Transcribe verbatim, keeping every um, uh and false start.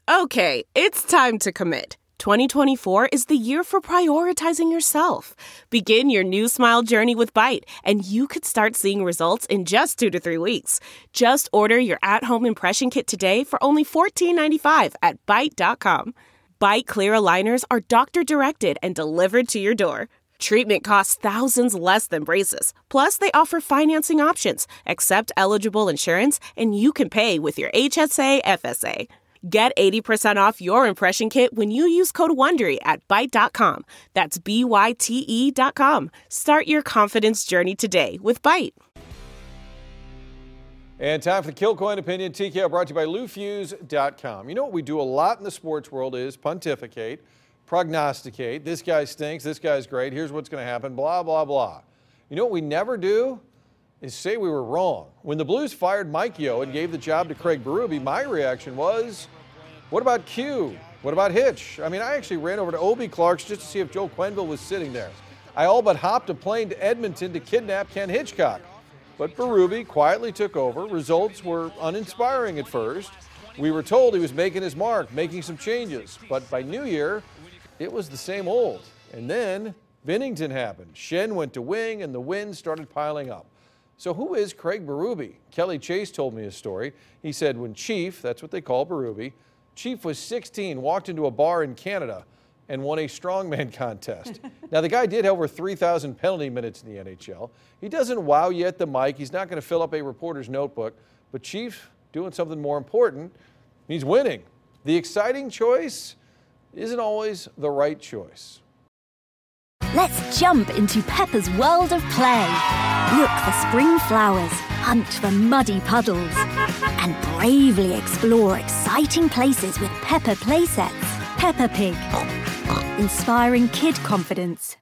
Okay, it's time to commit. twenty twenty-four is the year for prioritizing yourself. Begin your new smile journey with Byte, and you could start seeing results in just two to three weeks. Just order your at-home impression kit today for only fourteen ninety-five at byte dot com. Byte Clear aligners are doctor-directed and delivered to your door. Treatment costs thousands less than braces. Plus, they offer financing options, accept eligible insurance, and you can pay with your H S A F S A. Get eighty percent off your impression kit when you use code WONDERY at byte dot com. That's B Y T E dot com. Start your confidence journey today with Byte. And time for the Kilcoyne Opinion. T K O brought to you by Lou Fuse dot com. You know what we do a lot in the sports world is pontificate, prognosticate. This guy stinks, this guy's great, here's what's going to happen, blah, blah, blah. You know what we never do is say we were wrong. When the Blues fired Mike Yeo and gave the job to Craig Berube, my reaction was, what about Q? What about Hitch? I mean, I actually ran over to Obie Clark's just to see if Joe Quenneville was sitting there. I all but hopped a plane to Edmonton to kidnap Ken Hitchcock. But Berube quietly took over. Results were uninspiring at first. We were told he was making his mark, making some changes. But by New Year, it was the same old. And then Binnington happened. Schenn went to wing, and the wins started piling up. So who is Craig Berube? Kelly Chase told me his story. He said when Chief, that's what they call Berube, Chief was sixteen, walked into a bar in Canada and won a strongman contest. Now, the guy did have over three thousand penalty minutes in the N H L. He doesn't wow you at the mic. He's not going to fill up a reporter's notebook. But Chief doing something more important. He's winning. The exciting choice isn't always the right choice. Let's jump into Peppa's world of play. Look for spring flowers, hunt for muddy puddles, and bravely explore exciting places with Peppa playsets. Peppa Pig, inspiring kid confidence.